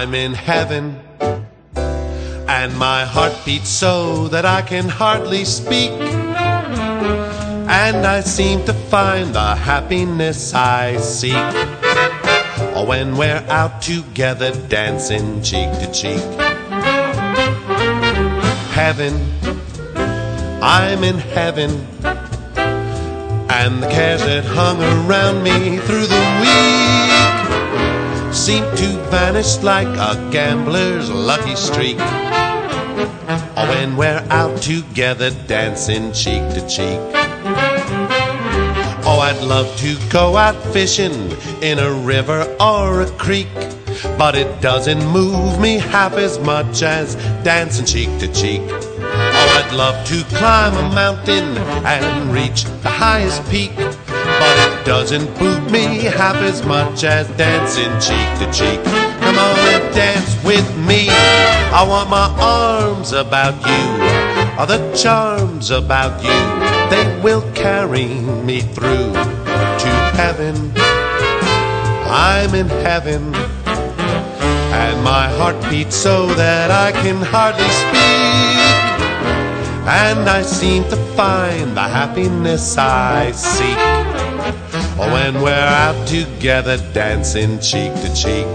I'm in heaven, and my heart beats so that I can hardly speak, and I seem to find the happiness I seek when we're out together dancing cheek to cheek. Heaven, I'm in heaven, and the cares that hung around me through the week seem to vanish like a gambler's lucky streak when we're out together dancing cheek to cheek. Oh, I'd love to go out fishing in a river or a creek, but it doesn't move me half as much as dancing cheek to cheek. Oh, I'd love to climb a mountain and reach the highest peak, but it doesn't boot me half as much as dancing cheek to cheek. Come on and dance with me. I want my arms about you, all the charms about you, they will carry me through to heaven. I'm in heaven, and my heart beats so that I can hardly speak, and I seem to find the happiness I seek when we're out together dancing cheek to cheek.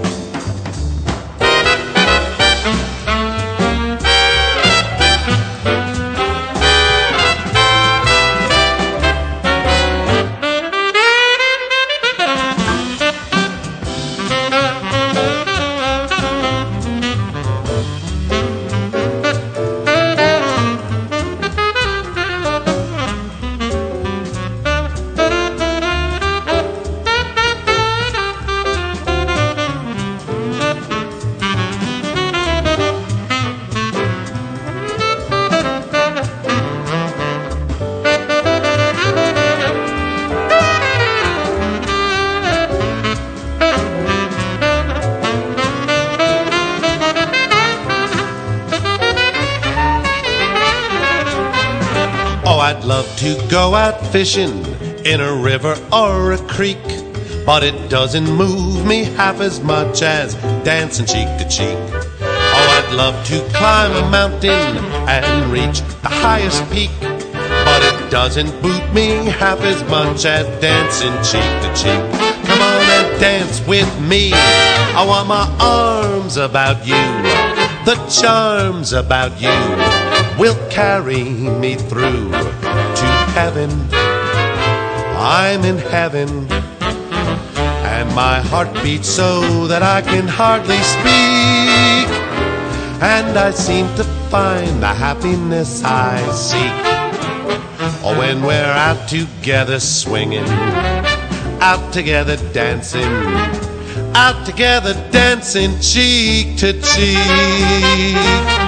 Oh, I'd love to go out fishing in a river or a creek, but it doesn't move me half as much as dancing cheek to cheek. Oh, I'd love to climb a mountain and reach the highest peak, but it doesn't boot me half as much as dancing cheek to cheek. Come on and dance with me. I want my arms about you, the charms about you will carry me through to heaven. I'm in heaven, and my heart beats so that I can hardly speak, and I seem to find the happiness I seek when we're out together swinging, out together dancing, out together dancing cheek to cheek.